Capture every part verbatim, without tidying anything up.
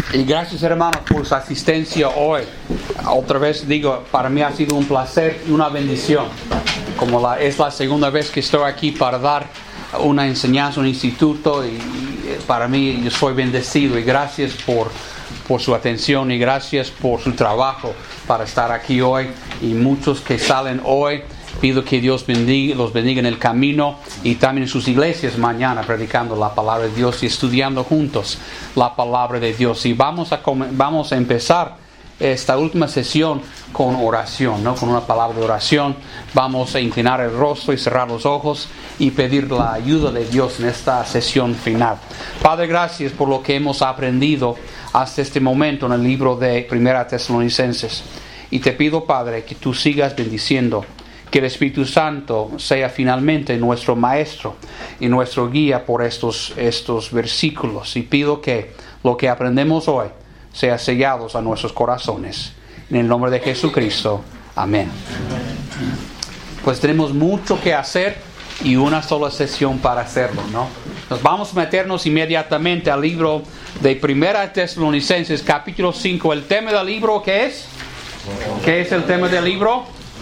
Y gracias, hermanos, por su asistencia hoy. Otra vez digo, para mí ha sido un placer y una bendición. Como la, es la segunda vez que estoy aquí para dar una enseñanza, un instituto, y, y para mí yo soy bendecido. Y gracias por, por su atención y gracias por su trabajo para estar aquí hoy. Y muchos que salen hoy, pido que Dios bendiga, los bendiga en el camino y también en sus iglesias mañana predicando la palabra de Dios y estudiando juntos la palabra de Dios. Y vamos a, vamos a empezar esta última sesión con oración, ¿no? Con una palabra de oración. Vamos a inclinar el rostro y cerrar los ojos y pedir la ayuda de Dios en esta sesión final. Padre, gracias por lo que hemos aprendido hasta este momento en el libro de Primera Tesalonicenses. Y te pido, Padre, que tú sigas bendiciendo, que el Espíritu Santo sea finalmente nuestro maestro y nuestro guía por estos, estos versículos. Y pido que lo que aprendemos hoy sea sellados a nuestros corazones. En el nombre de Jesucristo. Amén. Pues tenemos mucho que hacer y una sola sesión para hacerlo, ¿no? Nos vamos a meternos inmediatamente al libro de Primera Tesalonicenses, capítulo cinco. ¿El tema del libro qué es? ¿Qué es el tema del libro?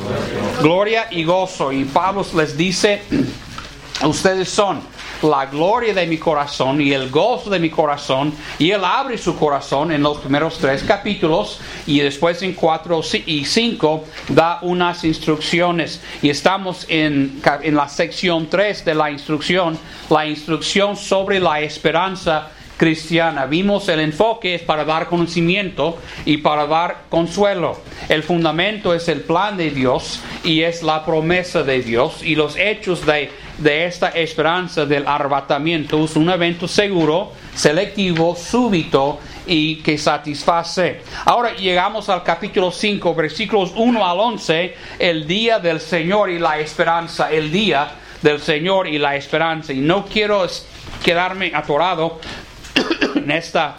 Gloria y gozo. Y Pablo les dice: ustedes son la gloria de mi corazón y el gozo de mi corazón. Y él abre su corazón en los primeros tres capítulos, y después en cuatro y cinco da unas instrucciones. Y estamos en, en la sección tres de la instrucción, la instrucción sobre la esperanza cristiana. Vimos el enfoque es para dar conocimiento y para dar consuelo. El fundamento es el plan de Dios y es la promesa de Dios, y los hechos de, de esta esperanza del arrebatamiento es un evento seguro, selectivo, súbito y que satisface. Ahora llegamos al capítulo cinco, versículos uno al once, el día del Señor y la esperanza, el día del Señor y la esperanza. Y no quiero quedarme atorado en esta,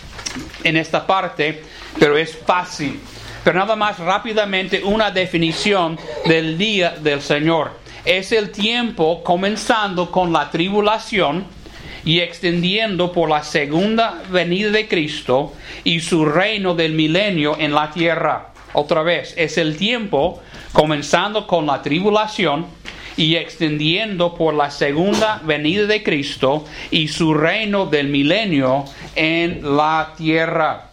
en esta parte, pero es fácil. Pero nada más rápidamente una definición del día del Señor. Es el tiempo comenzando con la tribulación y extendiendo por la segunda venida de Cristo y su reino del milenio en la tierra. Otra vez, es el tiempo comenzando con la tribulación y extendiendo por la segunda venida de Cristo y su reino del milenio en la tierra.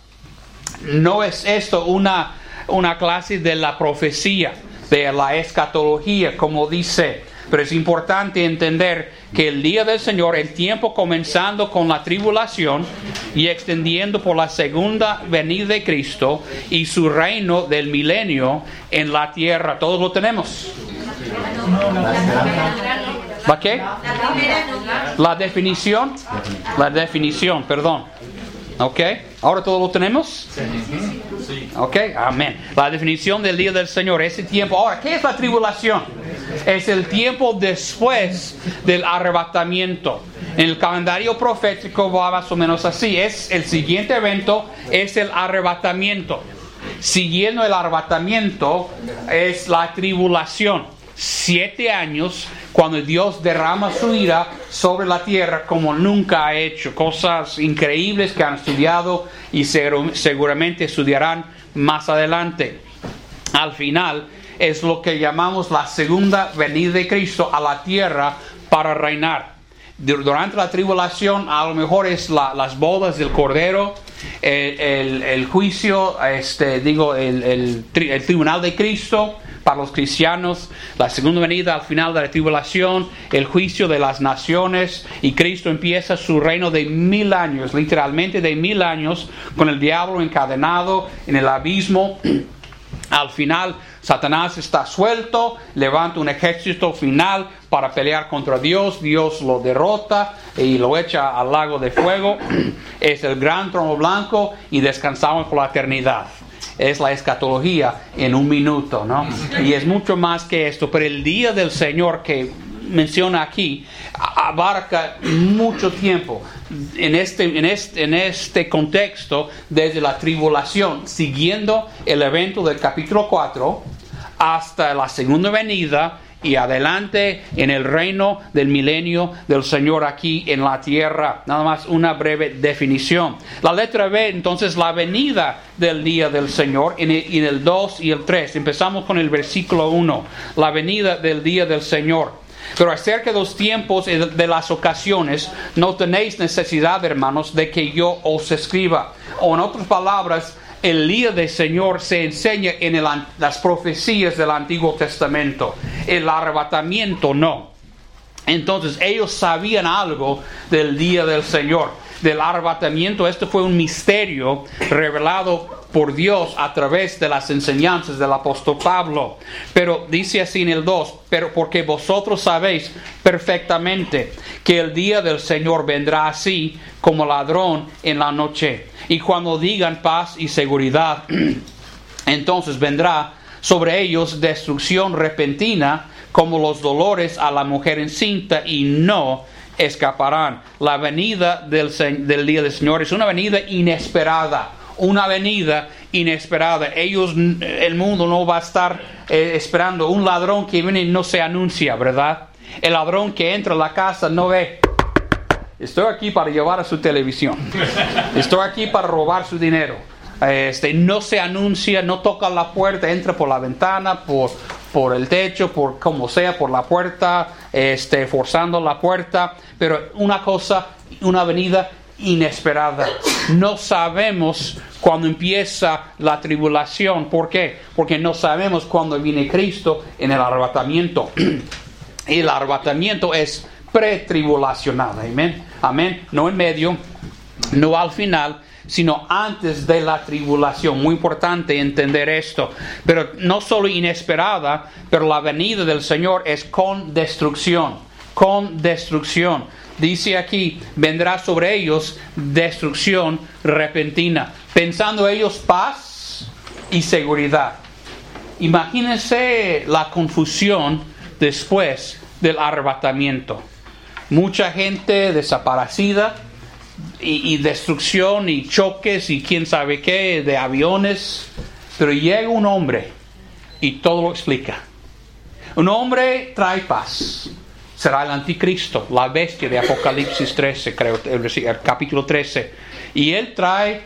No es esto una, una clase de la profecía, de la escatología, como dice, pero es importante entender que el día del Señor, el tiempo comenzando con la tribulación y extendiendo por la segunda venida de Cristo y su reino del milenio en la tierra. ¿Todos lo tenemos? ¿La qué? La definición. La definición, perdón. ¿Ok? ¿Ahora todo lo tenemos? ¿Ok? Amén. La definición del día del Señor, ese tiempo. Ahora, ¿qué es la tribulación? Es el tiempo después del arrebatamiento. En el calendario profético va más o menos así. Es el siguiente evento, es el arrebatamiento. Siguiendo el arrebatamiento es la tribulación. Siete años cuando Dios derrama su ira sobre la tierra como nunca ha hecho. Cosas increíbles que han estudiado y seguramente estudiarán más adelante. Al final es lo que llamamos la segunda venida de Cristo a la tierra para reinar. Durante la tribulación a lo mejor es la, las bodas del Cordero, el, el, el juicio, este, digo, el, el, el tribunal de Cristo para los cristianos, la segunda venida al final de la tribulación, el juicio de las naciones, y Cristo empieza su reino de mil años, literalmente de mil años, con el diablo encadenado en el abismo. Al final Satanás está suelto, levanta un ejército final para pelear contra Dios. Dios lo derrota y lo echa al lago de fuego. Es el gran trono blanco y descansamos por la eternidad. Es la escatología en un minuto, ¿no? Y es mucho más que esto, pero el día del Señor que menciona aquí abarca mucho tiempo en este, en este, en este contexto, desde la tribulación, siguiendo el evento del capítulo cuatro hasta la segunda venida y adelante en el reino del milenio del Señor aquí en la tierra. Nada más una breve definición. La letra B, entonces, la venida del día del Señor en el, en el dos y el tres. Empezamos con el versículo uno. La venida del día del Señor. Pero acerca de los tiempos y de las ocasiones, no tenéis necesidad, hermanos, de que yo os escriba. O en otras palabras, el día del Señor se enseña en el, las profecías del Antiguo Testamento. El arrebatamiento no. Entonces ellos sabían algo del día del Señor, del arrebatamiento. Este fue un misterio revelado por Dios a través de las enseñanzas del apóstol Pablo. Pero dice así en el dos, pero porque vosotros sabéis perfectamente que el día del Señor vendrá así como ladrón en la noche. Y cuando digan paz y seguridad, entonces vendrá sobre ellos destrucción repentina como los dolores a la mujer encinta, y no escaparán. La venida del, del día del Señor es una venida inesperada. Una venida inesperada. Ellos, el mundo no va a estar eh, esperando un ladrón que viene y no se anuncia, ¿verdad? El ladrón que entra a la casa no ve. Estoy aquí para llevar a su televisión. Estoy aquí para robar su dinero. Este, no se anuncia, no toca la puerta, entra por la ventana, por, por el techo, por como sea, por la puerta, este, forzando la puerta. Pero una cosa, una venida inesperada. No sabemos cuándo empieza la tribulación. ¿Por qué? Porque no sabemos cuándo viene Cristo en el arrebatamiento. Y el arrebatamiento es pretribulacional. Amén. Amén. No en medio, no al final, sino antes de la tribulación. Muy importante entender esto. Pero no solo inesperada, pero la venida del Señor es con destrucción. Con destrucción. Dice aquí, vendrá sobre ellos destrucción repentina. Pensando ellos paz y seguridad. Imagínense la confusión después del arrebatamiento. Mucha gente desaparecida y, y destrucción y choques y quién sabe qué de aviones. Pero llega un hombre y todo lo explica. Un hombre trae paz. Será el anticristo, la bestia de Apocalipsis trece, creo, el, el capítulo trece. Y él trae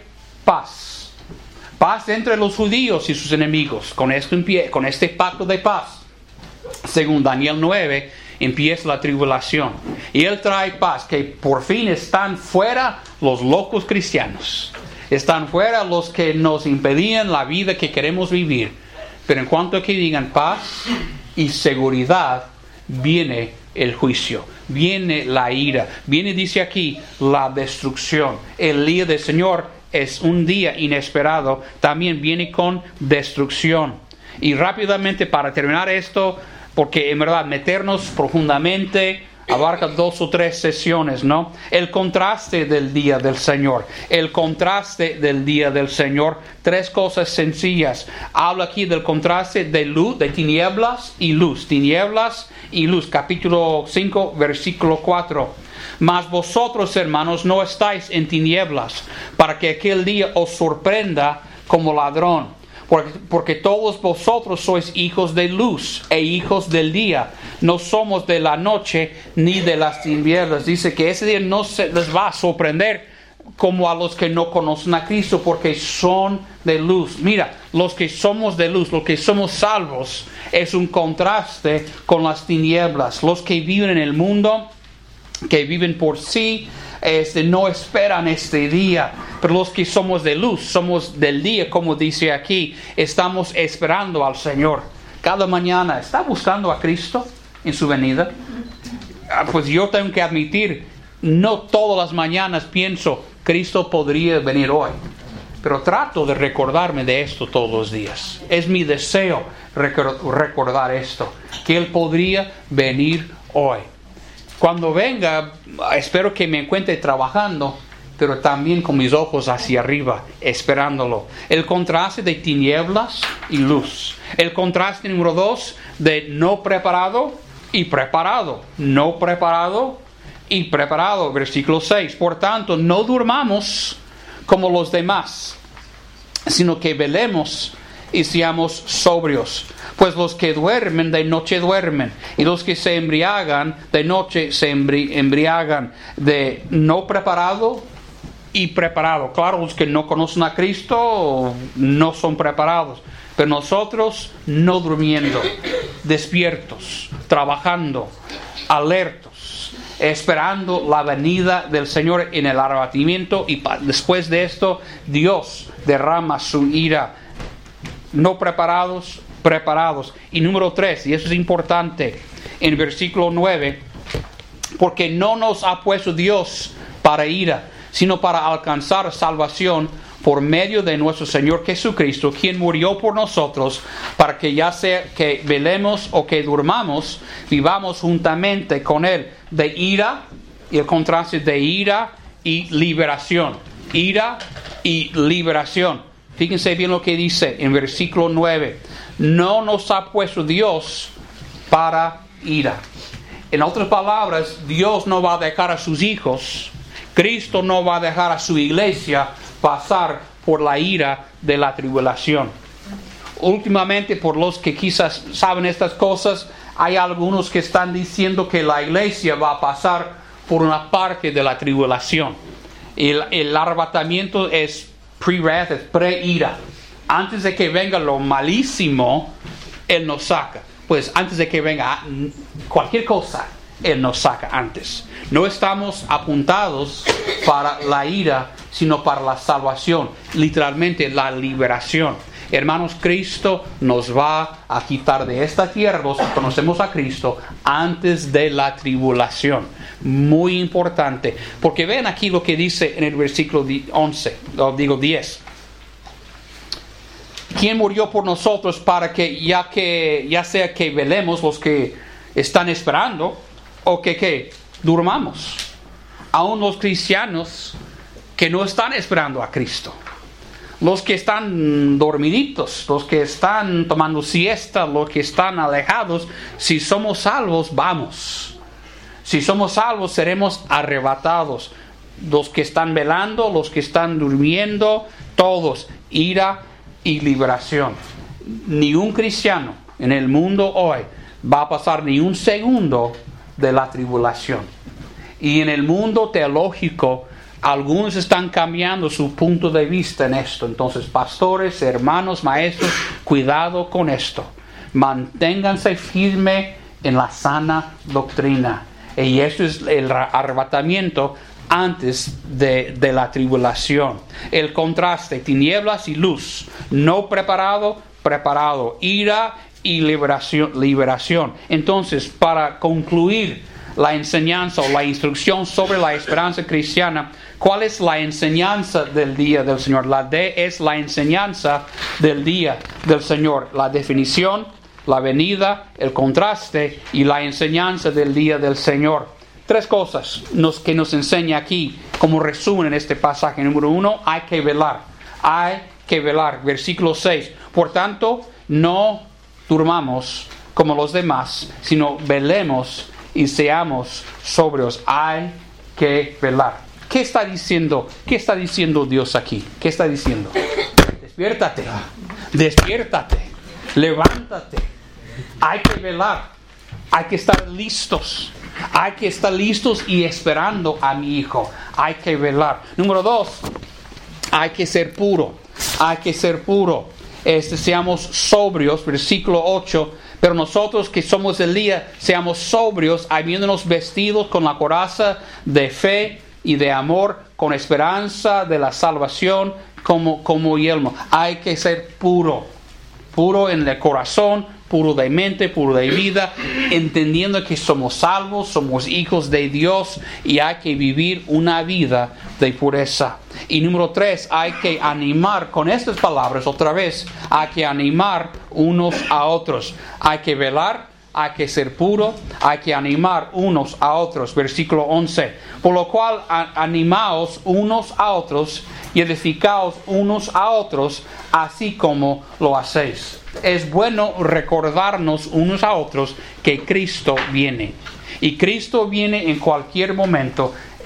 paz. Paz entre los judíos y sus enemigos. Con, esto empie- con este pacto de paz. Según Daniel nueve, empieza la tribulación. Y él trae paz, que por fin están fuera los locos cristianos. Están fuera los que nos impedían la vida que queremos vivir. Pero en cuanto a que digan paz y seguridad, viene el juicio, viene la ira, viene, dice aquí, la destrucción. El día del Señor es un día inesperado, también viene con destrucción. Y rápidamente, para terminar esto, porque en verdad meternos profundamente abarca dos o tres sesiones, ¿no? El contraste del día del Señor. El contraste del día del Señor. Tres cosas sencillas. Habla aquí del contraste de luz, de tinieblas y luz. Tinieblas y luz. Capítulo cinco, versículo cuatro. Mas vosotros, hermanos, no estáis en tinieblas, para que aquel día os sorprenda como ladrón. Porque, porque todos vosotros sois hijos de luz e hijos del día. No somos de la noche ni de las tinieblas. Dice que ese día no se les va a sorprender como a los que no conocen a Cristo, porque son de luz. Mira, los que somos de luz, los que somos salvos, es un contraste con las tinieblas. Los que viven en el mundo, que viven por sí, Este, no esperan este día, pero los que somos de luz, somos del día, como dice aquí, estamos esperando al Señor. Cada mañana, ¿está buscando a Cristo en su venida? Ah, pues yo tengo que admitir, no todas las mañanas pienso, Cristo podría venir hoy, pero trato de recordarme de esto todos los días. Es mi deseo recordar esto, que Él podría venir hoy. Cuando venga, espero que me encuentre trabajando, pero también con mis ojos hacia arriba, esperándolo. El contraste de tinieblas y luz. El contraste número dos, de no preparado y preparado. No preparado y preparado. Versículo seis. Por tanto, no durmamos como los demás, sino que velemos y seamos sobrios. Pues los que duermen de noche duermen, y los que se embriagan de noche se embri- embriagan. De no preparado y preparado. Claro, los que no conocen a Cristo no son preparados, pero nosotros no durmiendo, despiertos, trabajando, alertos, esperando la venida del Señor en el arrebatamiento, y pa- después de esto Dios derrama su ira. No preparados, preparados. Y número tres, y eso es importante, en versículo nueve, porque no nos ha puesto Dios para ira, sino para alcanzar salvación por medio de nuestro Señor Jesucristo, quien murió por nosotros, para que ya sea que velemos o que durmamos, vivamos juntamente con Él. De ira, y el contraste de ira y liberación. Ira y liberación. Fíjense bien lo que dice en versículo nueve. No nos ha puesto Dios para ira. En otras palabras, Dios no va a dejar a sus hijos, Cristo no va a dejar a su iglesia pasar por la ira de la tribulación. Últimamente, por los que quizás saben estas cosas, hay algunos que están diciendo que la iglesia va a pasar por una parte de la tribulación. El, el arrebatamiento es pre-wrath, es pre-ira. Antes de que venga lo malísimo, Él nos saca. Pues antes de que venga cualquier cosa, Él nos saca antes. No estamos apuntados para la ira, sino para la salvación, literalmente la liberación. Hermanos, Cristo nos va a quitar de esta tierra, los que conocemos a Cristo, antes de la tribulación. Muy importante, porque ven aquí lo que dice en el versículo once, o digo diez. ¿Quién murió por nosotros para que ya que ya sea que velemos, los que están esperando, o que, que durmamos? Aún los cristianos que no están esperando a Cristo, los que están dormiditos, los que están tomando siesta, los que están alejados, si somos salvos, vamos. Si somos salvos, seremos arrebatados. Los que están velando, los que están durmiendo, todos, ira y liberación. Ni un cristiano en el mundo hoy va a pasar ni un segundo de la tribulación. Y en el mundo teológico, algunos están cambiando su punto de vista en esto. Entonces, pastores, hermanos, maestros, cuidado con esto. Manténganse firme en la sana doctrina. Y esto es el arrebatamiento antes de, de la tribulación. El contraste, tinieblas y luz. No preparado, preparado. Ira y liberación. liberación. Entonces, para concluir la enseñanza o la instrucción sobre la esperanza cristiana, ¿cuál es la enseñanza del día del Señor? La D es la enseñanza del día del Señor. La definición, la venida, el contraste y la enseñanza del día del Señor. Tres cosas nos, que nos enseña aquí como resumen en este pasaje. Número uno, hay que velar. Hay que velar. Versículo seis. Por tanto, no durmamos como los demás, sino velemos y seamos sobrios. Hay que velar. ¿Qué está diciendo? ¿Qué está diciendo Dios aquí? ¿Qué está diciendo? Despiértate. Despiértate. Levántate. Hay que velar. Hay que estar listos. Hay que estar listos y esperando a mi hijo. Hay que velar. Número dos, hay que ser puro. Hay que ser puro. Este, seamos sobrios. Versículo ocho. Pero nosotros que somos del día, seamos sobrios, habiéndonos vestidos con la coraza de fe y de amor, con esperanza de la salvación como, como yelmo. Hay que ser puro. Puro en el corazón, puro de mente, puro de vida, entendiendo que somos salvos, somos hijos de Dios y hay que vivir una vida de pureza. Y número tres, hay que animar, con estas palabras otra vez, hay que animar unos a otros. Hay que velar, hay que ser puro, hay que animar unos a otros. Versículo once. Por lo cual, a- animaos unos a otros y edificaos unos a otros, así como lo hacéis. Es bueno recordarnos unos a otros que Cristo viene. Y Cristo viene en cualquier momento.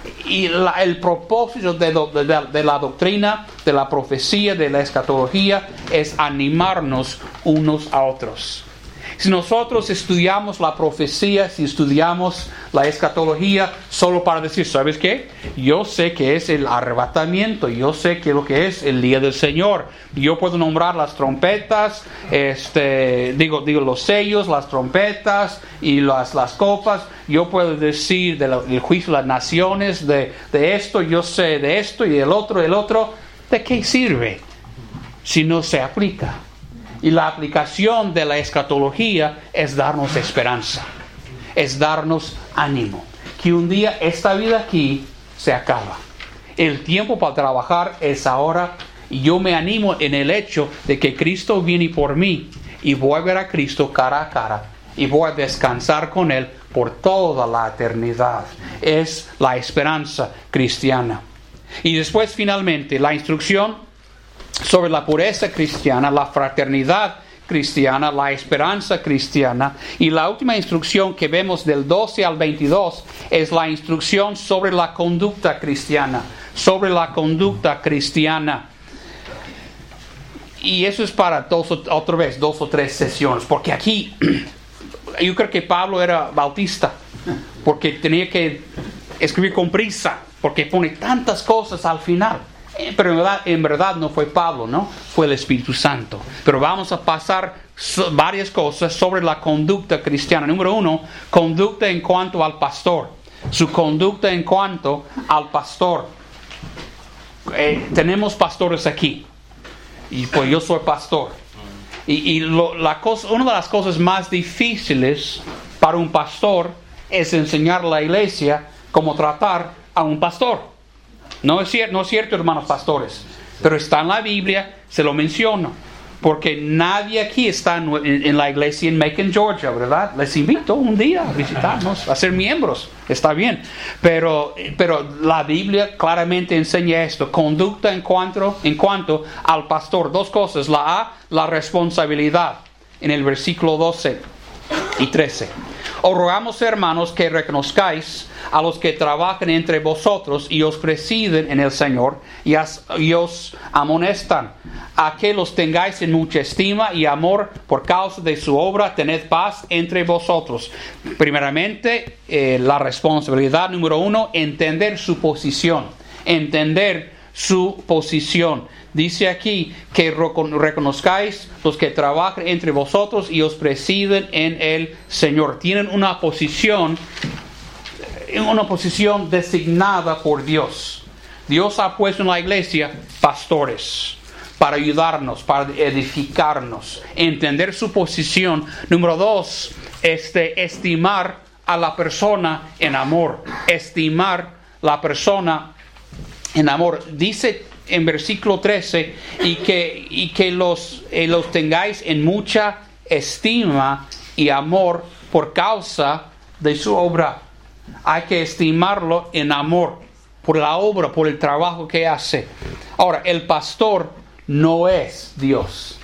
Y la, el propósito de, de, de, de la doctrina, de la profecía, de la escatología, es animarnos unos a otros. Si nosotros estudiamos la profecía, si estudiamos la escatología, solo para decir, ¿sabes qué? Yo sé que es el arrebatamiento, yo sé que lo que es el día del Señor. Yo puedo nombrar las trompetas, este, digo, digo los sellos, las trompetas y las, las copas. Yo puedo decir del, del juicio de las naciones, de, de esto, yo sé de esto y el otro, el otro. ¿De qué sirve si no se aplica? Y la aplicación de la escatología es darnos esperanza, es darnos ánimo, que un día esta vida aquí se acaba. El tiempo para trabajar es ahora, y yo me animo en el hecho de que Cristo viene por mí, y voy a ver a Cristo cara a cara, y voy a descansar con Él por toda la eternidad. Es la esperanza cristiana. Y después finalmente la instrucción sobre la pureza cristiana, la fraternidad cristiana, la esperanza cristiana. Y la última instrucción que vemos del doce al veintidós es la instrucción sobre la conducta cristiana, sobre la conducta cristiana. Y eso es para dos, otra vez, dos o tres sesiones, porque aquí yo creo que Pablo era bautista, porque tenía que escribir con prisa, porque pone tantas cosas al final. Pero en verdad, en verdad no fue Pablo, ¿no? Fue el Espíritu Santo. Pero vamos a pasar so, varias cosas sobre la conducta cristiana. Número uno, conducta en cuanto al pastor. Su conducta en cuanto al pastor. Eh, tenemos pastores aquí. Y pues yo soy pastor. Y, y lo, la cosa, una de las cosas más difíciles para un pastor es enseñar a la iglesia cómo tratar a un pastor. No es cierto, no es cierto, hermanos pastores, pero está en la Biblia, se lo menciono, porque nadie aquí está en, en, en la iglesia en Macon, Georgia, ¿verdad? Les invito un día a visitarnos, a ser miembros, está bien, pero, pero la Biblia claramente enseña esto, conducta en cuanto, en cuanto al pastor. Dos cosas, la A, la responsabilidad, en el versículo doce y trece. Os rogamos, hermanos, que reconozcáis a los que trabajan entre vosotros y os presiden en el Señor y, as, y os amonestan, a que los tengáis en mucha estima y amor por causa de su obra. Tened paz entre vosotros. Primeramente, eh, la responsabilidad número uno, entender su posición. Entender su posición. Dice aquí que reconozcáis los que trabajan entre vosotros y os presiden en el Señor. Tienen una posición, una posición designada por Dios. Dios ha puesto en la iglesia pastores para ayudarnos, para edificarnos, entender su posición. Número dos, este, estimar a la persona en amor. Estimar la persona en amor. Dice en versículo trece, y que, y que los, eh, los tengáis en mucha estima y amor por causa de su obra. Hay que estimarlo en amor por la obra, por el trabajo que hace. Ahora, el pastor no es Dios.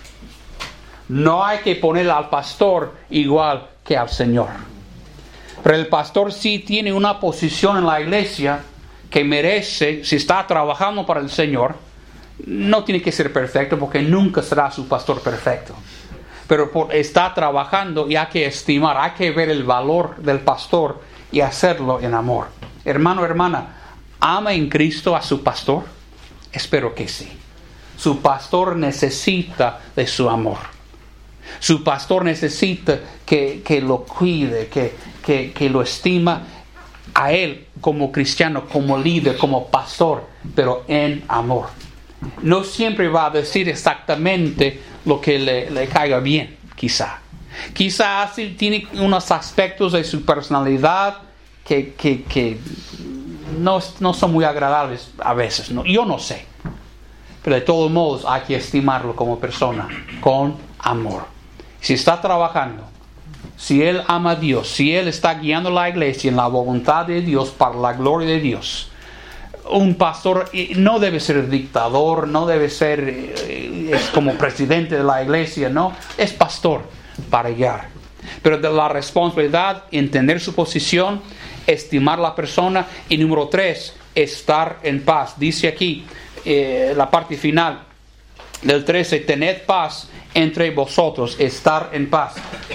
No hay que poner al pastor igual que al Señor. Pero el pastor sí tiene una posición en la iglesia que merece, si está trabajando para el Señor. No tiene que ser perfecto, porque nunca será su pastor perfecto, pero por, está trabajando, y hay que estimar, hay que ver el valor del pastor y hacerlo en amor. Hermano, hermana, ¿ama en Cristo a su pastor? Espero que sí. Su pastor necesita de su amor. Su pastor necesita que, que lo cuide, que, que, que lo estima a él como cristiano, como líder, como pastor, pero en amor. No siempre va a decir exactamente lo que le, le caiga bien, quizá. Quizá tiene unos aspectos de su personalidad que, que, que no, no son muy agradables a veces. No, yo no sé. Pero de todos modos hay que estimarlo como persona, con amor. Si está trabajando, si él ama a Dios, si él está guiando la iglesia en la voluntad de Dios, para la gloria de Dios, un pastor no debe ser dictador, no debe ser eh, es como presidente de la iglesia, no, es pastor para guiar. Pero de la responsabilidad, entender su posición estimar a la persona. Y número tres, estar en paz. Dice aquí, eh, la parte final del trece, tened paz entre vosotros, estar en paz.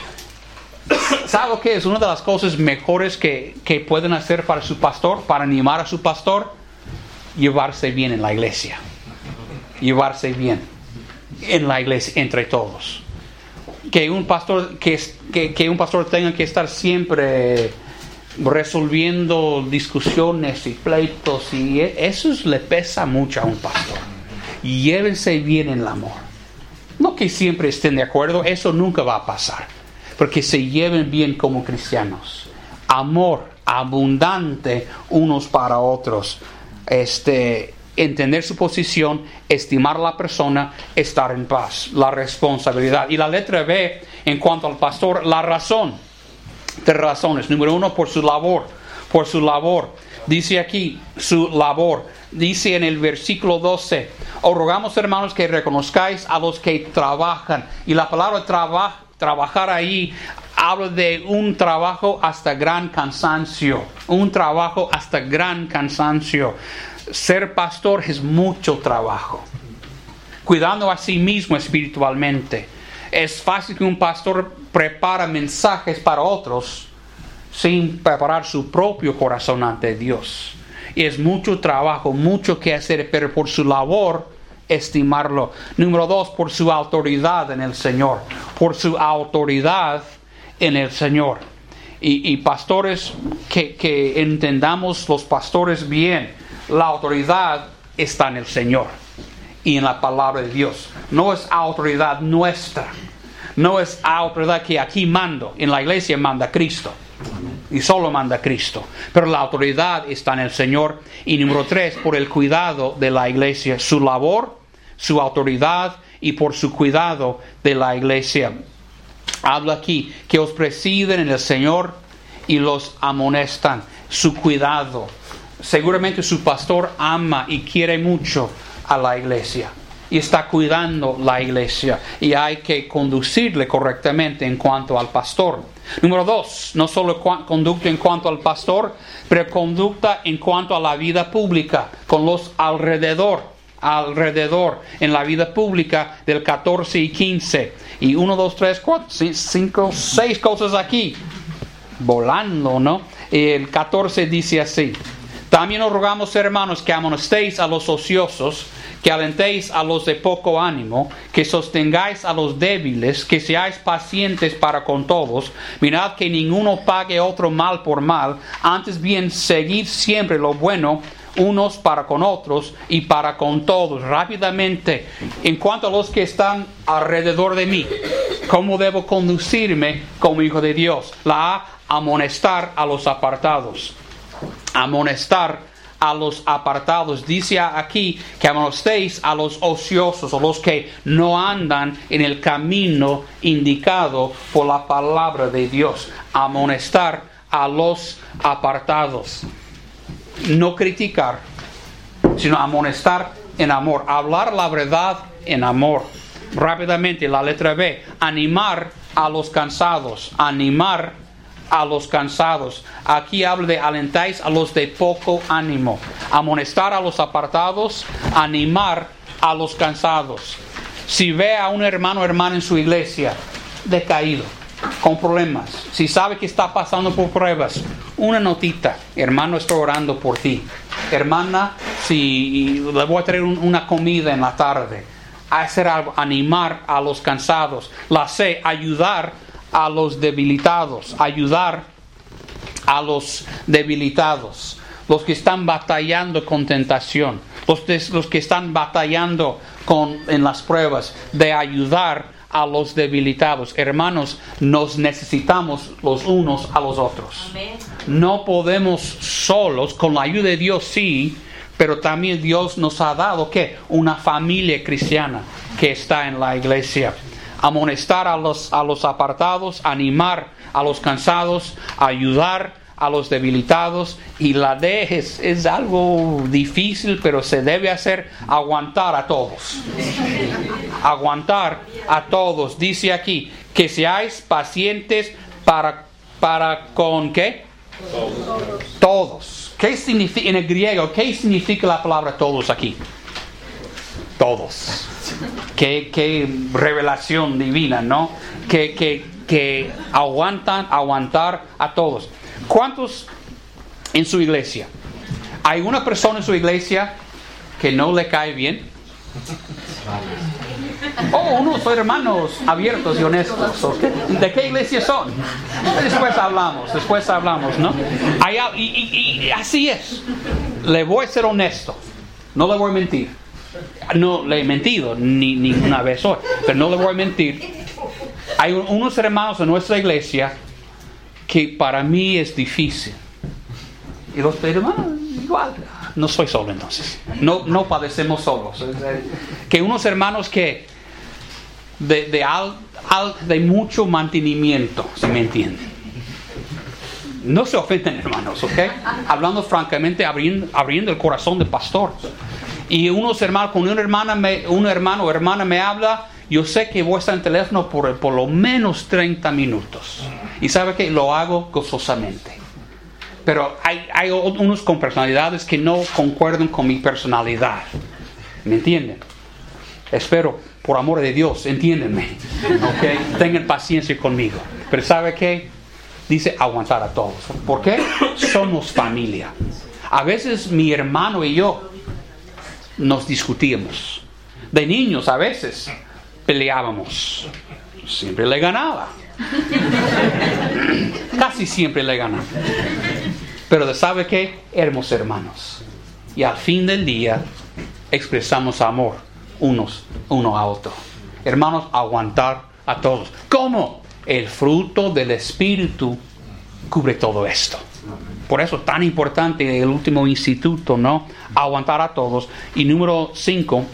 ¿Sabe lo que es? Una de las cosas mejores que, que pueden hacer para su pastor, para animar a su pastor, llevarse bien en la iglesia. Llevarse bien en la iglesia entre todos. Que un pastor, que, que, que un pastor tenga que estar siempre resolviendo discusiones y pleitos, y eso le pesa mucho a un pastor. Llévense bien en el amor. No que siempre estén de acuerdo, eso nunca va a pasar. Porque se lleven bien como cristianos. Amor abundante unos para otros. Este, entender su posición, estimar a la persona, estar en paz. La responsabilidad. Y la letra B, en cuanto al pastor, la razón. Tres razones. Número uno, por su labor. Por su labor. Dice aquí, su labor. Dice en el versículo doce, os rogamos, hermanos, que reconozcáis a los que trabajan. Y la palabra trabajo, trabajar ahí habla de un trabajo hasta gran cansancio. Un trabajo hasta gran cansancio. Ser pastor es mucho trabajo. Cuidando a sí mismo espiritualmente. Es fácil que un pastor prepara mensajes para otros sin preparar su propio corazón ante Dios. Y es mucho trabajo, mucho que hacer, pero por su labor, estimarlo. Número dos, por su autoridad en el Señor. Por su autoridad en el Señor. Y, y pastores, que, que entendamos los pastores bien. La autoridad está en el Señor y en la palabra de Dios. No es autoridad nuestra. No es autoridad que aquí mando. En la iglesia manda Cristo. Y solo manda Cristo. Pero la autoridad está en el Señor. Y número tres, por el cuidado de la iglesia. Su labor, su autoridad y por su cuidado de la iglesia. Habla aquí que os presiden en el Señor y los amonestan. Su cuidado. Seguramente su pastor ama y quiere mucho a la iglesia. Y está cuidando la iglesia. Y hay que conducirle correctamente en cuanto al pastor. Número dos, no solo conducta en cuanto al pastor, pero conducta en cuanto a la vida pública, con los alrededor, alrededor, en la vida pública del catorce y quince. Y uno, dos, tres, cuatro, cinco, seis cosas aquí, volando, ¿no? Y el catorce dice así. También os rogamos, hermanos, que amonestéis a los ociosos, que alentéis a los de poco ánimo, que sostengáis a los débiles, que seáis pacientes para con todos. Mirad que ninguno pague otro mal por mal, antes bien seguid siempre lo bueno unos para con otros y para con todos. Rápidamente, en cuanto a los que están alrededor de mí, ¿cómo debo conducirme como hijo de Dios? La A, amonestar a los apartados. Amonestar a los apartados. Dice aquí que amonestéis a los ociosos, o los que no andan en el camino indicado por la palabra de Dios. Amonestar a los apartados. No criticar, sino amonestar en amor. Hablar la verdad en amor. Rápidamente, la letra B. Animar a los cansados. Animar a los cansados. Aquí habla de alentáis a los de poco ánimo. Amonestar a los apartados. Animar a los cansados. Si ve a un hermano o hermana en su iglesia decaído, con problemas, si sabe que está pasando por pruebas, una notita: hermano, estoy orando por ti. Hermana, si le voy a traer un, una comida en la tarde. Hacer algo, animar a los cansados. La C, ayudar a los debilitados. Ayudar a los debilitados. Los que están batallando con tentación. Los, de, los que están batallando con, en las pruebas. De ayudar a los debilitados. Hermanos, nos necesitamos los unos a los otros. Amén. No podemos solos. Con la ayuda de Dios sí. Pero también Dios nos ha dado ¿qué? Una familia cristiana que está en la iglesia. Amonestar a los, a los apartados, animar a los cansados, ayudar a los debilitados. Y la D es, es algo difícil, pero se debe hacer: aguantar a todos. Aguantar a todos. Dice aquí, que seáis pacientes para, para con ¿qué? Todos. Todos. ¿Qué significa en el griego? ¿Qué significa la palabra todos aquí? Todos. Qué, qué revelación divina, ¿no? Que, que, que aguantan, aguantar a todos. ¿Cuántos en su iglesia? ¿Hay una persona en su iglesia que no le cae bien? Oh, unos hermanos abiertos y honestos. ¿Okay? ¿De qué iglesia son? Después hablamos, después hablamos, ¿no? Hay, y, y, y así es. Le voy a ser honesto. No le voy a mentir. No le he mentido ni ninguna vez hoy, pero no le voy a mentir. Hay unos hermanos en nuestra iglesia que para mí es difícil. Y los hermanos, igual. No soy solo entonces. No, no padecemos solos. Que unos hermanos que de, de, al, al, de mucho mantenimiento, si me entienden. No se ofenden, hermanos, ¿ok? Hablando francamente, abriendo, abriendo el corazón del pastor. Y unos hermanos, cuando una hermana me, un hermano o hermana me habla, yo sé que voy a estar en teléfono por, por lo menos treinta minutos. Y sabe que lo hago gozosamente. Pero hay, hay unos con personalidades que no concuerdan con mi personalidad. ¿Me entienden? Espero, por amor de Dios, entiéndenme. ¿Okay? Tengan paciencia conmigo. Pero ¿sabe qué? Dice aguantar a todos. ¿Por qué? Somos familia. A veces mi hermano y yo nos discutíamos. De niños a veces peleábamos. Siempre le ganaba. Casi siempre le ganaba. Pero ¿sabe qué? Éramos hermanos. Y al fin del día expresamos amor unos uno a otro. Hermanos, aguantar a todos. ¿Cómo? El fruto del Espíritu cubre todo esto. Por eso es tan importante el último instituto, ¿no? Aguantar a todos. Y número cinco,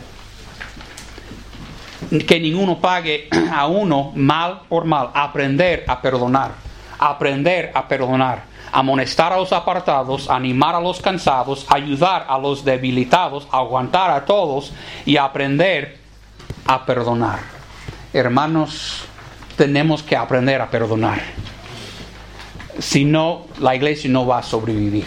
que ninguno pague a uno mal por mal. Aprender a perdonar. Aprender a perdonar. Amonestar a los apartados, animar a los cansados, ayudar a los debilitados, aguantar a todos y aprender a perdonar. Hermanos, tenemos que aprender a perdonar. Si no, la iglesia no va a sobrevivir.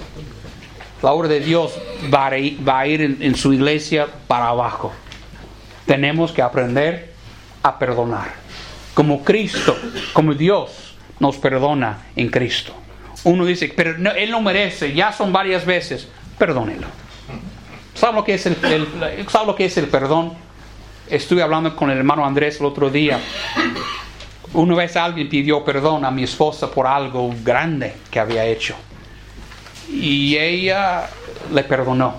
La obra de Dios va a ir, va a ir en, en su iglesia para abajo. Tenemos que aprender a perdonar. Como Cristo, como Dios nos perdona en Cristo. Uno dice, pero no, Él no merece, ya son varias veces. Perdónelo. ¿Sabe lo que es el, el, ¿sabe lo que es el perdón? Estuve hablando con el hermano Andrés el otro día. Una vez alguien pidió perdón a mi esposa por algo grande que había hecho. Y ella le perdonó.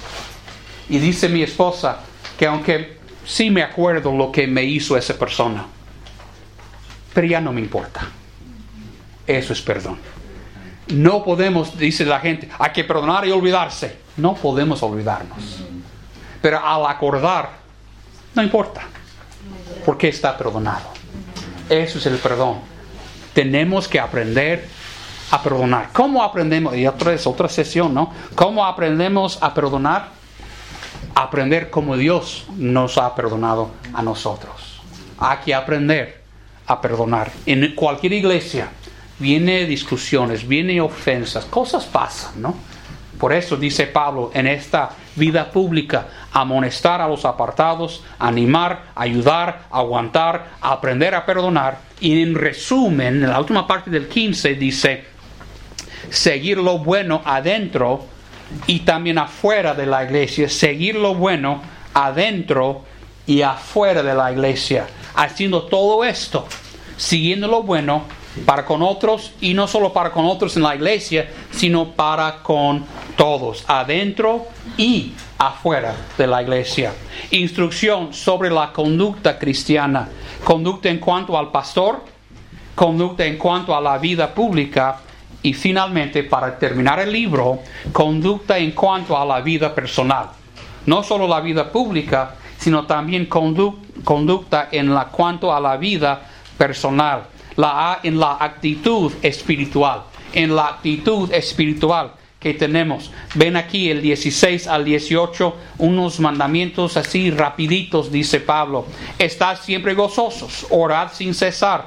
Y dice mi esposa que aunque sí me acuerdo lo que me hizo esa persona, pero ya no me importa. Eso es perdón. No podemos, dice la gente, hay que perdonar y olvidarse. No podemos olvidarnos. Pero al acordar, no importa. Porque está perdonado. Eso es el perdón. Tenemos que aprender a perdonar. ¿Cómo aprendemos? Y otra es otra sesión, ¿no? ¿Cómo aprendemos a perdonar? Aprender como Dios nos ha perdonado a nosotros. Hay que aprender a perdonar. En cualquier iglesia viene discusiones, viene ofensas, cosas pasan, ¿no? Por eso dice Pablo, en esta vida pública, amonestar a los apartados, animar, ayudar, aguantar, aprender a perdonar. Y en resumen, en la última parte del quince dice, seguir lo bueno adentro y también afuera de la iglesia. Seguir lo bueno adentro y afuera de la iglesia. Haciendo todo esto, siguiendo lo bueno para con otros, y no solo para con otros en la iglesia, sino para con todos, adentro y afuera de la iglesia. Instrucción sobre la conducta cristiana. Conducta en cuanto al pastor, conducta en cuanto a la vida pública, y finalmente, para terminar el libro, conducta en cuanto a la vida personal. No solo la vida pública, sino también condu- conducta en la, cuanto a la vida personal. La A en la actitud espiritual. En la actitud espiritual que tenemos. Ven aquí el dieciséis al dieciocho, unos mandamientos así rapiditos, dice Pablo. Estad siempre gozosos, orad sin cesar.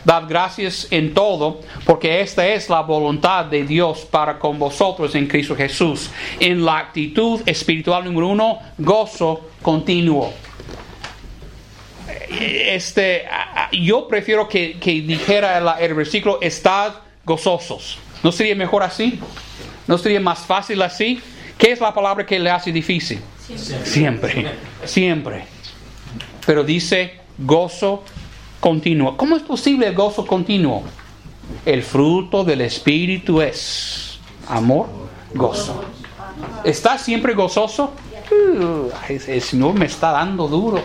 Dad gracias en todo, porque esta es la voluntad de Dios para con vosotros en Cristo Jesús. En la actitud espiritual número uno, gozo continuo. Este, yo prefiero que, que dijera el, el versículo, estad gozosos. ¿No sería mejor así? ¿No sería más fácil así? ¿Qué es la palabra que le hace difícil? Siempre. Siempre. Siempre. Pero dice gozo continuo. ¿Cómo es posible el gozo continuo? El fruto del Espíritu es amor, gozo. ¿Estás siempre gozoso? Uh, el Señor me está dando duro.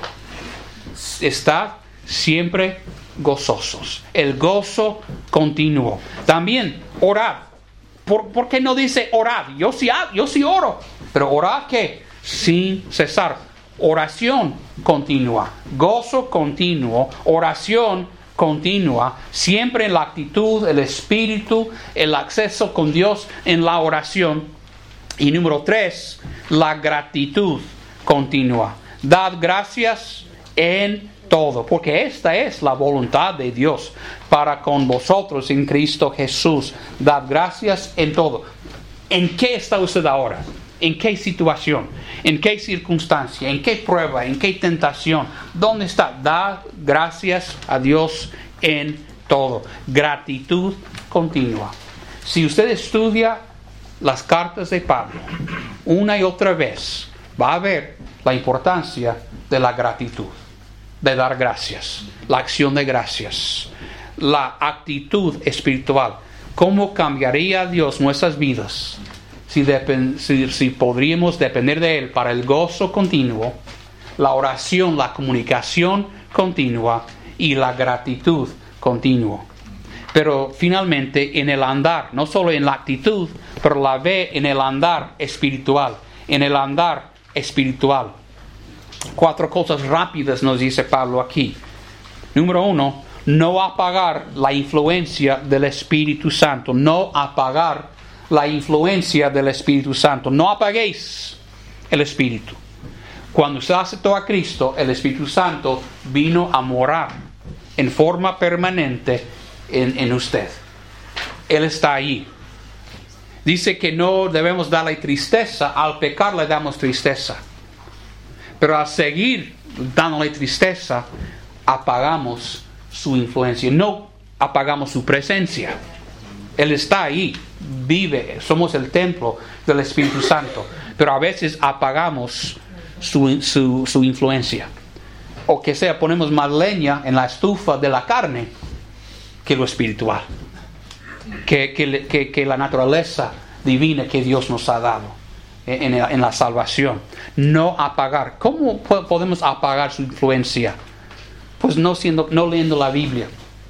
Está siempre gozosos. El gozo continuo. También orad. ¿Por, ¿Por qué no dice orad? Yo sí, yo sí oro. Pero orad ¿qué? Sin cesar. Oración continua. Gozo continuo. Oración continua. Siempre en la actitud, el espíritu, el acceso con Dios en la oración. Y número tres, la gratitud continua. Dad gracias en todo, porque esta es la voluntad de Dios para con vosotros en Cristo Jesús. Dad gracias en todo. ¿En qué está usted ahora? ¿En qué situación? ¿En qué circunstancia? ¿En qué prueba? ¿En qué tentación? ¿Dónde está? Dad gracias a Dios en todo. Gratitud continua. Si usted estudia las cartas de Pablo una y otra vez, va a ver la importancia de la gratitud, de dar gracias, la acción de gracias, la actitud espiritual. ¿Cómo cambiaría Dios nuestras vidas si, depend, si, si podríamos depender de Él para el gozo continuo, la oración, la comunicación continua y la gratitud continua? Pero finalmente en el andar, no solo en la actitud, pero la ve en el andar espiritual, en el andar espiritual. Cuatro cosas rápidas nos dice Pablo aquí. Número uno, no apagar la influencia del Espíritu Santo. No apagar la influencia del Espíritu Santo. No apaguéis el Espíritu. Cuando usted aceptó a Cristo, el Espíritu Santo vino a morar en forma permanente en, en usted. Él está ahí. Dice que no debemos darle tristeza. Al pecar le damos tristeza. Pero al seguir dándole tristeza, apagamos su influencia. No apagamos su presencia. Él está ahí, vive. Somos el templo del Espíritu Santo. Pero a veces apagamos su, su, su influencia. O que sea, ponemos más leña en la estufa de la carne que lo espiritual. Que, que, que, que la naturaleza divina que Dios nos ha dado. En, en la salvación. No apagar. ¿Cómo podemos apagar su influencia? Pues no siendo, no leyendo la Biblia,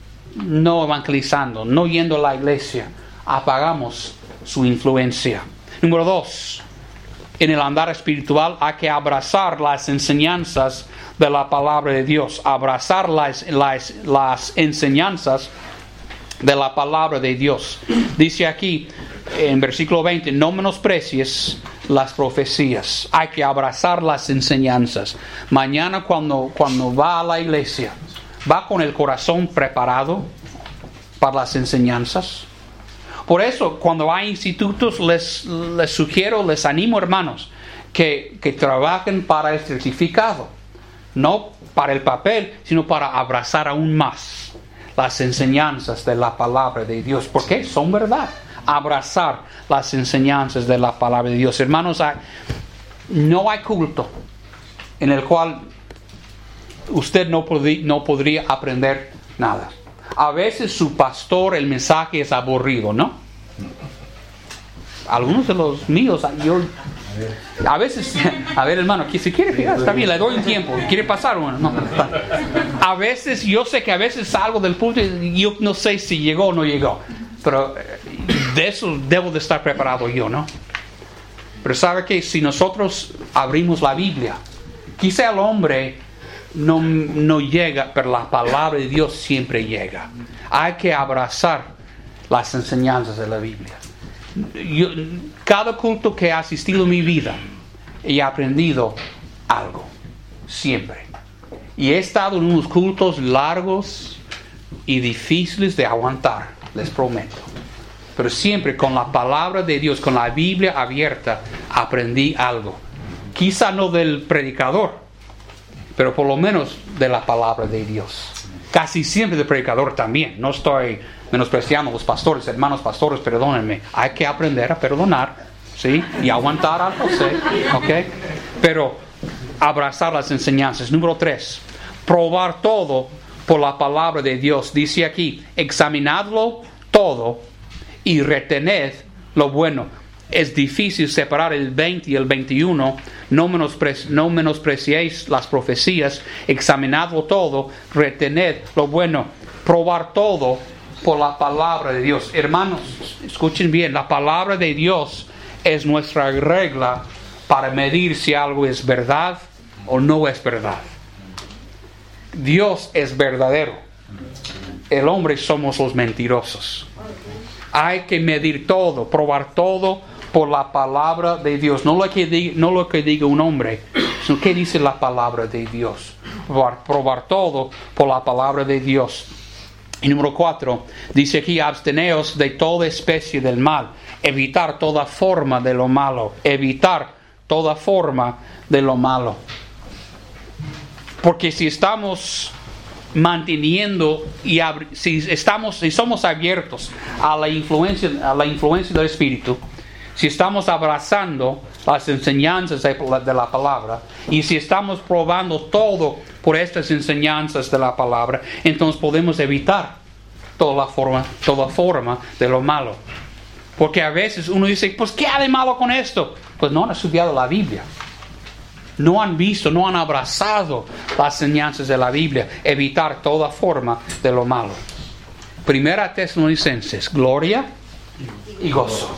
no evangelizando, no yendo a la iglesia. Apagamos su influencia. Número dos, en el andar espiritual hay que abrazar las enseñanzas de la palabra de Dios. Abrazar las, las, las enseñanzas de la palabra de Dios. Dice aquí en versículo veinte, no menosprecies las profecías. Hay que abrazar las enseñanzas. Mañana cuando, cuando va a la iglesia, va con el corazón preparado para las enseñanzas. Por eso cuando hay institutos les, les sugiero, les animo hermanos que, que trabajen para el certificado, no para el papel, sino para abrazar aún más las enseñanzas de la palabra de Dios, porque son verdad. Abrazar las enseñanzas de la palabra de Dios. Hermanos, hay, no hay culto en el cual usted no, podría, no podría aprender nada. A veces su pastor, el mensaje es aburrido, ¿no? Algunos de los míos, yo a veces, a ver hermano, si quiere fijar, está bien, le doy un tiempo, quiere pasar uno, no, a veces, yo sé que a veces salgo del punto y yo no sé si llegó o no llegó, pero de eso debo de estar preparado yo, ¿no? Pero sabe que si nosotros abrimos la Biblia, quizá el hombre no, no llega, pero la palabra de Dios siempre llega. Hay que abrazar las enseñanzas de la Biblia. Yo, cada culto que he asistido en mi vida, he aprendido algo, siempre. Y he estado en unos cultos largos, y difíciles de aguantar, les prometo. Pero siempre con la palabra de Dios, con la Biblia abierta, aprendí algo. Quizá no del predicador, pero por lo menos de la palabra de Dios. Casi siempre del predicador también. No estoy menospreciando a los pastores, hermanos pastores, perdónenme. Hay que aprender a perdonar, ¿sí? Y aguantar a José, ¿ok? Pero abrazar las enseñanzas. Número tres, probar todo por la palabra de Dios. Dice aquí, examinadlo todo y retened lo bueno. Es difícil separar el veinte y el veintiuno. No, menospre- no menospreciéis las profecías. Examinadlo todo, retened lo bueno. Probar todo por la palabra de Dios. Hermanos, escuchen bien, la palabra de Dios es nuestra regla para medir si algo es verdad o no es verdad. Dios es verdadero. El hombre somos los mentirosos. Hay que medir todo, probar todo por la palabra de Dios. No lo que diga, no lo que diga un hombre, sino que dice la palabra de Dios. Probar, probar todo por la palabra de Dios. Y número cuatro, dice aquí, absteneos de toda especie del mal. Evitar toda forma de lo malo. Evitar toda forma de lo malo. Porque si estamos manteniendo y abri- si estamos si somos abiertos a la influencia a la influencia del Espíritu, si estamos abrazando las enseñanzas de la, de la palabra, y si estamos probando todo por estas enseñanzas de la palabra, entonces podemos evitar toda la forma toda forma de lo malo. Porque a veces uno dice, pues ¿qué hay de malo con esto? Pues no han estudiado la Biblia. No han visto, no han abrazado las enseñanzas de la Biblia. Evitar toda forma de lo malo. Primera Tesalonicenses, gloria y gozo.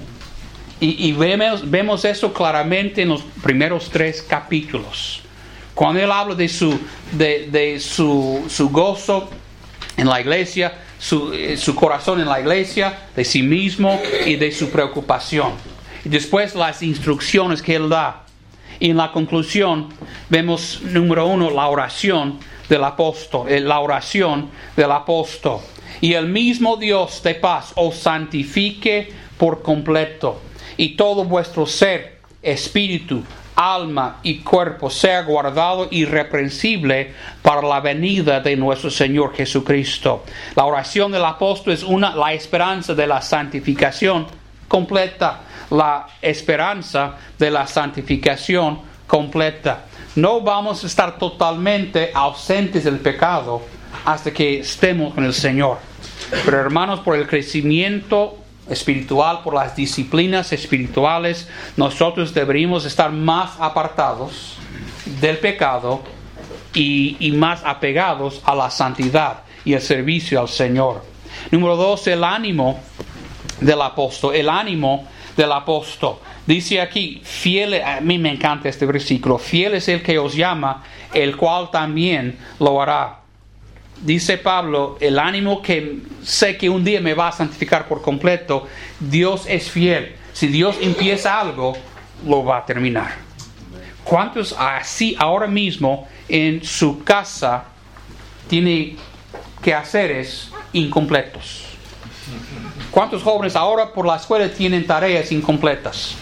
Y, y vemos, vemos eso claramente en los primeros tres capítulos. Cuando él habla de su, de, de su, su gozo en la iglesia, su, su corazón en la iglesia, de sí mismo y de su preocupación. Y después las instrucciones que él da. Y en la conclusión vemos, número uno, la oración del apóstol, la oración del apóstol. Y el mismo Dios de paz os santifique por completo, y todo vuestro ser, espíritu, alma y cuerpo sea guardado irreprensible para la venida de nuestro Señor Jesucristo. La oración del apóstol es una, la esperanza de la santificación completa. La esperanza de la santificación completa. No vamos a estar totalmente ausentes del pecado hasta que estemos con el Señor. Pero hermanos, por el crecimiento espiritual, por las disciplinas espirituales, nosotros deberíamos estar más apartados del pecado y, y más apegados a la santidad y el servicio al Señor. Número dos, el ánimo del apóstol. El ánimo del apóstol. Dice aquí, fiel, a mí me encanta este versículo, fiel es el que os llama, el cual también lo hará. Dice Pablo, el ánimo que sé que un día me va a santificar por completo, Dios es fiel. Si Dios empieza algo, lo va a terminar. ¿Cuántos así ahora mismo en su casa tiene quehaceres incompletos? ¿Cuántos jóvenes ahora por la escuela tienen tareas incompletas?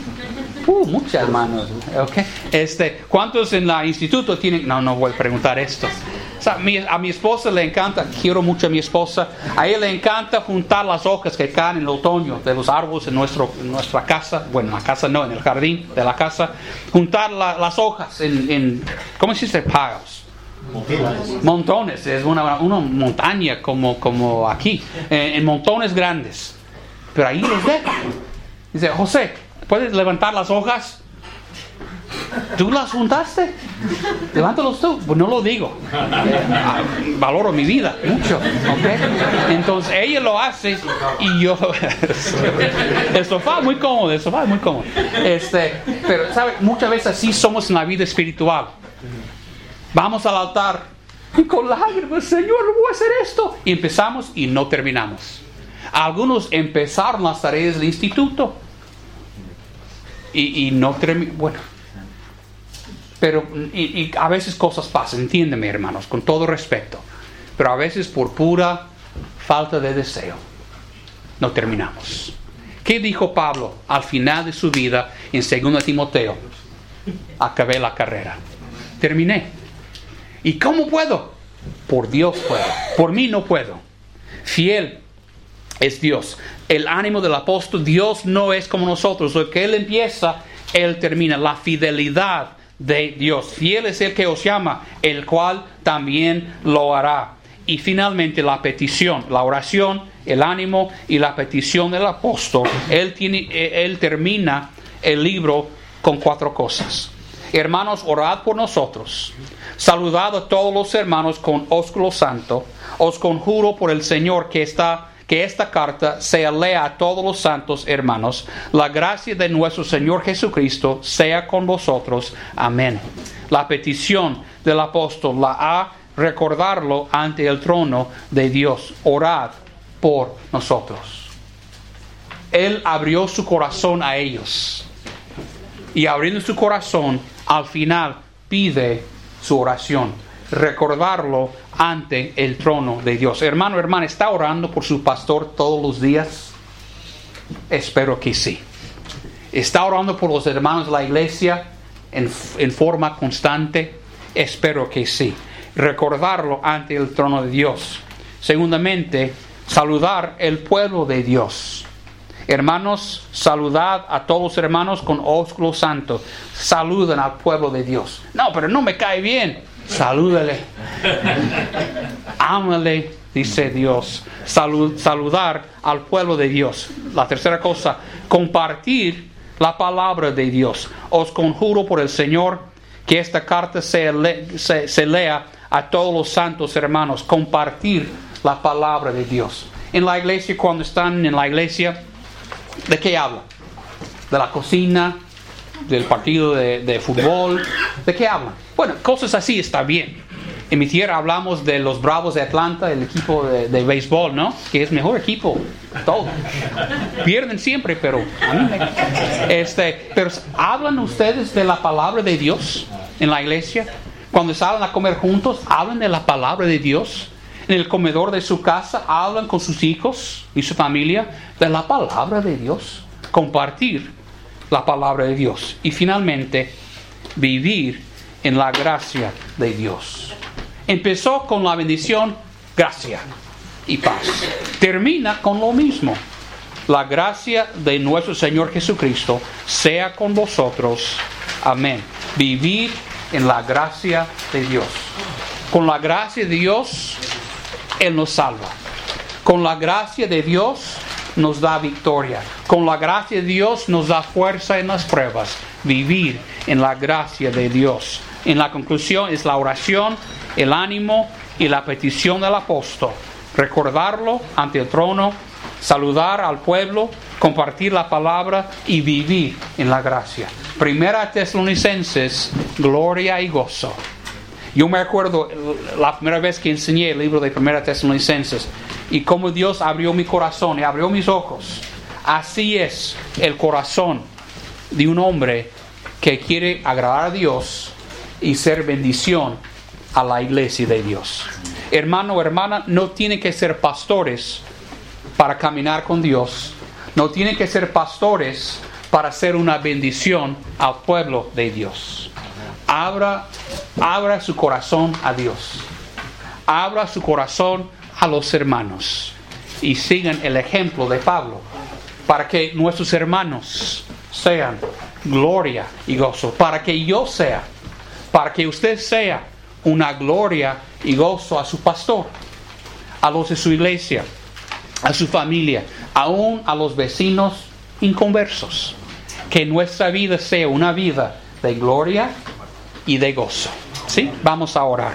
Uh, muchos hermanos. Okay. Este, ¿cuántos en el instituto tienen? No, no voy a preguntar esto. O sea, mi, a mi esposa le encanta, quiero mucho a mi esposa, a ella le encanta juntar las hojas que caen en el otoño de los árboles en, nuestro, en nuestra casa, bueno, en la casa no, en el jardín de la casa, juntar la, las hojas en, en, ¿cómo se dice? Pagos. Montones. montones, es una, una montaña como, como aquí, en, en montones grandes. Pero ahí los deja. Dice, José, ¿puedes levantar las hojas? ¿Tú las juntaste? Levántalos tú. Pues no lo digo. Eh, valoro mi vida mucho. ¿Okay? Entonces ella lo hace y yo. El sofá muy cómodo, el sofá muy cómodo. Este, pero, ¿sabe? Muchas veces así somos en la vida espiritual. Vamos al altar y con lágrimas, Señor, no voy a hacer esto. Y empezamos y no terminamos. Algunos empezaron las tareas del instituto y, y no terminaron. Bueno, pero y, y a veces cosas pasan, entiéndeme, hermanos, con todo respeto. pero a veces por pura falta de deseo no terminamos. ¿Qué dijo Pablo al final de su vida en segundo Timoteo? Acabé la carrera. Terminé. ¿Y cómo puedo? Por Dios puedo. Por mí no puedo. Fiel es Dios. El ánimo del apóstol, Dios no es como nosotros. Lo que Él empieza, Él termina. La fidelidad de Dios. Fiel es el que os llama, el cual también lo hará. Y finalmente la petición, la oración, el ánimo y la petición del apóstol. Él, tiene, él termina el libro con cuatro cosas. Hermanos, orad por nosotros. Saludad a todos los hermanos con ósculo santo. Os conjuro por el Señor que, está, que esta carta sea lea a todos los santos hermanos. La gracia de nuestro Señor Jesucristo sea con vosotros. Amén. La petición del apóstol la ha recordarlo ante el trono de Dios. Orad por nosotros. Él abrió su corazón a ellos. Y abriendo su corazón, al final pide su oración. Recordarlo ante el trono de Dios. Hermano, hermana, ¿está orando por su pastor todos los días? Espero que sí. ¿Está orando por los hermanos de la iglesia en, en forma constante? Espero que sí. Recordarlo ante el trono de Dios. Segundamente, saludar el pueblo de Dios. Hermanos, saludad a todos los hermanos con ósculo santo. Saluden al pueblo de Dios. No, pero no me cae bien. Salúdale. Ámale, dice Dios. Salud, saludar al pueblo de Dios. La tercera cosa, compartir la palabra de Dios. Os conjuro por el Señor que esta carta se, le, se, se lea a todos los santos hermanos. Compartir la palabra de Dios. En la iglesia, cuando están en la iglesia, ¿de qué habla? ¿De la cocina? ¿Del partido de, de fútbol? ¿De qué hablan? Bueno, cosas así está bien. En mi tierra hablamos de los Bravos de Atlanta, el equipo de, de béisbol, ¿no? Que es mejor equipo. Todo. Pierden siempre, pero a mí me... Este, pero ¿hablan ustedes de la palabra de Dios en la iglesia? Cuando salen a comer juntos, ¿hablan de la palabra de Dios? En el comedor de su casa, ¿hablan con sus hijos y su familia de la palabra de Dios? Compartir la palabra de Dios. Y finalmente, vivir en la gracia de Dios. Empezó con la bendición, gracia y paz. Termina con lo mismo. La gracia de nuestro Señor Jesucristo sea con vosotros. Amén. Vivir en la gracia de Dios. Con la gracia de Dios, Él nos salva. Con la gracia de Dios nos da victoria. Con la gracia de Dios nos da fuerza en las pruebas. Vivir en la gracia de Dios. En la conclusión es la oración, el ánimo y la petición del apóstol. Recordarlo ante el trono, saludar al pueblo, compartir la palabra y vivir en la gracia. Primera Tesalonicenses, gloria y gozo. Yo me acuerdo la primera vez que enseñé el libro de Primera Tesalonicenses y cómo Dios abrió mi corazón y abrió mis ojos. Así es el corazón de un hombre que quiere agradar a Dios y ser bendición a la iglesia de Dios. Hermano o hermana, no tienen que ser pastores para caminar con Dios. No tienen que ser pastores para ser una bendición al pueblo de Dios. Abra, abra su corazón a Dios. Abra su corazón a los hermanos. Y sigan el ejemplo de Pablo. Para que nuestros hermanos sean gloria y gozo. Para que yo sea. Para que usted sea una gloria y gozo a su pastor. A los de su iglesia. A su familia. Aún a los vecinos inconversos. Que nuestra vida sea una vida de gloria y de gozo. ¿Sí? Vamos a orar.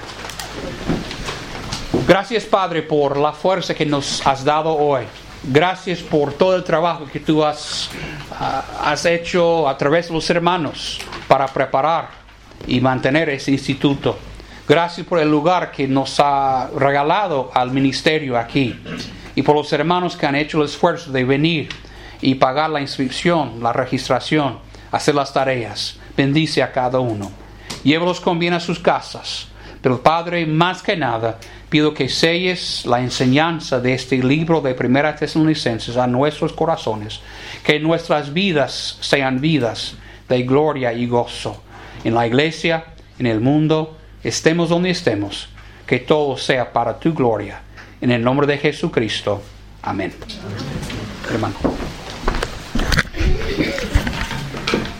Gracias, Padre, por la fuerza que nos has dado hoy. Gracias por todo el trabajo que tú has, uh, has hecho a través de los hermanos para preparar y mantener ese instituto. Gracias por el lugar que nos ha regalado al ministerio aquí. Y por los hermanos que han hecho el esfuerzo de venir y pagar la inscripción, la registración, hacer las tareas. Bendice a cada uno. Llévalos con bien a sus casas. Pero Padre, más que nada, pido que selles la enseñanza de este libro de Primera Tesalonicenses a nuestros corazones, que nuestras vidas sean vidas de gloria y gozo. En la iglesia, en el mundo, estemos donde estemos, que todo sea para tu gloria. En el nombre de Jesucristo. Amén. Hermano.